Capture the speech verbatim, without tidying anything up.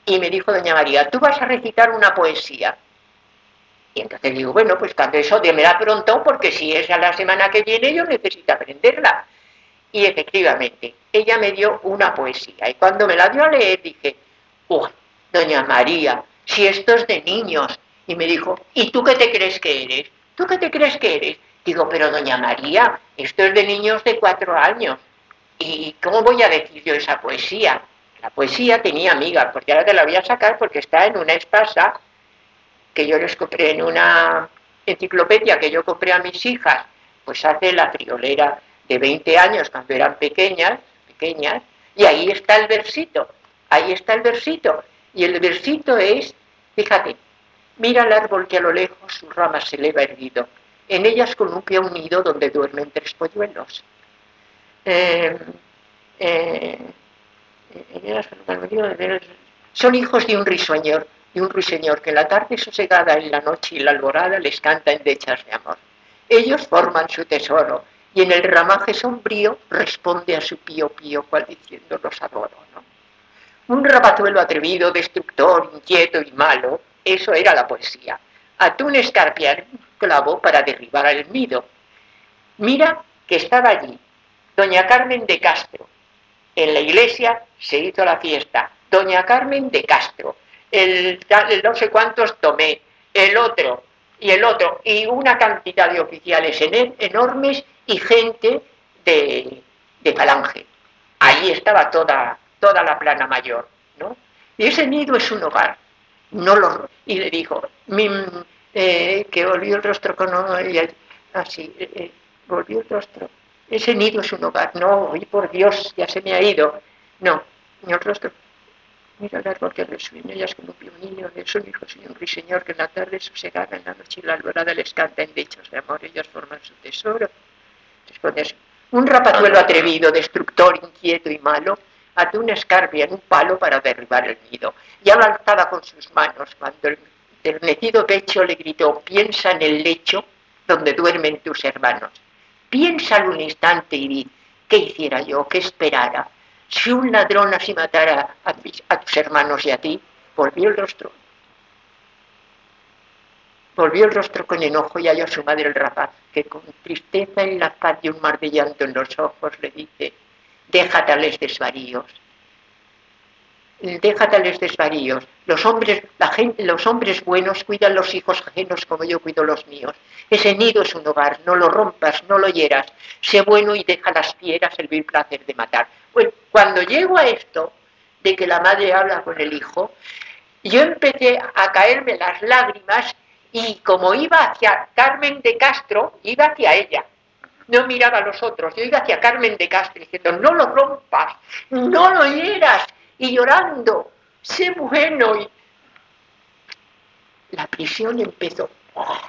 y me dijo doña María, tú vas a recitar una poesía. Y entonces digo, bueno, pues cuando eso démela pronto, porque si es a la semana que viene yo necesito aprenderla. Y efectivamente, ella me dio una poesía, y cuando me la dio a leer dije, ¡uy, doña María, si esto es de niños! Y me dijo, ¿y tú qué te crees que eres? ¿Tú qué te crees que eres? Digo, pero doña María, esto es de niños de cuatro años. ¿Y cómo voy a decir yo esa poesía? La poesía tenía amigas, porque ahora te la voy a sacar porque está en una espasa que yo les compré en una enciclopedia que yo compré a mis hijas, pues hace la friolera de veinte años, cuando eran pequeñas, pequeñas, y ahí está el versito, ahí está el versito, y el versito es, fíjate, mira el árbol que a lo lejos sus ramas se eleva erguido, en ellas columpia un nido donde duermen tres polluelos. Eh, eh, son hijos de un risueñor, de un ruiseñor que en la tarde sosegada, en la noche y la alborada les canta endechas de amor. Ellos forman su tesoro y en el ramaje sombrío responde a su pío pío cual diciendo los adoro, ¿no? Un rapatuelo atrevido, destructor, inquieto y malo, eso era la poesía. Atún escarpiar un clavo para derribar al nido. Mira que estaba allí doña Carmen de Castro. En la iglesia se hizo la fiesta. Doña Carmen de Castro, el, el no sé cuántos Tomé, el otro y el otro, y una cantidad de oficiales en, enormes y gente de, de falange. Ahí estaba toda, toda la plana mayor, ¿no? Y ese nido es un hogar. No lo, y le dijo, mi, eh, que volvió el rostro con ella, así, eh, volvió el rostro. Ese nido es un hogar. No, y por Dios, ya se me ha ido. No, ni el rostro. Mira el árbol que resuena, ellas con un niño, son hijos y un ruiseñor que en la tarde sosegada, en la noche y la alborada les canta en dichos de amor, ellos forman su tesoro. Responde así. Un rapatuelo atrevido, destructor, inquieto y malo, ató una escarpia en un palo para derribar el nido. Ya lo alzaba con sus manos cuando el enternecido pecho le gritó, piensa en el lecho donde duermen tus hermanos. Piénsalo un instante y di, ¿qué hiciera yo? ¿Qué esperara? Si un ladrón así matara a, a tus hermanos y a ti, volvió el rostro. Volvió el rostro con enojo y halló a su madre el rapaz, que con tristeza en la faz y un mar de llanto en los ojos le dice, deja tales desvaríos, deja tales desvaríos. Los hombres, la gente, los hombres buenos cuidan los hijos ajenos como yo cuido los míos. Ese nido es un hogar, no lo rompas, no lo hieras. Sé bueno y deja las fieras el vil placer de matar. Bueno, cuando llego a esto de que la madre habla con el hijo, yo empecé a caerme las lágrimas y como iba hacia Carmen de Castro, iba hacia ella. No miraba a los otros, yo iba hacia Carmen de Castro diciendo, no lo rompas, no lo hieras. Y llorando, sé bueno. Y la prisión empezó. Oh,